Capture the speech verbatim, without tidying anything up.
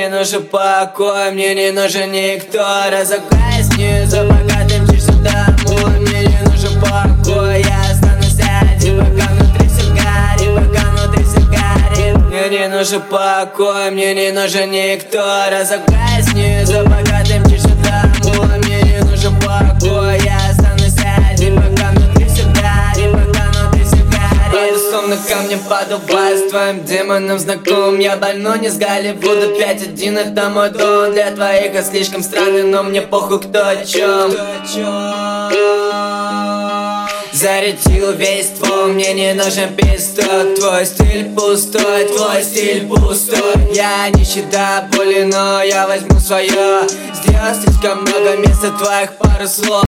не нужен покой, мне не нужен никто. Разогнай снизу, пока ты мчишься домой. Мне не нужен покой, я останусь один, пока внутри все горит, пока внутри все горит. Мне не нужен покой, мне не нужен никто. Разогнай снизу, пока ты мчишься домой. Мне не нужен покой, я останусь один, пока внутри все горит, пока внутри все горит. Словно камнем подуваю, с твоим демоном знаком. Я больной не с Голливуда, пять один это мой дом. Для твоих я слишком странный, но мне похуй кто о чем. Зарядил весь ствол, мне не нужен пистолет. Твой стиль пустой, твой стиль пустой. Я нищий до боли, но я возьму свое. Сделал слишком много места твоих пару слов.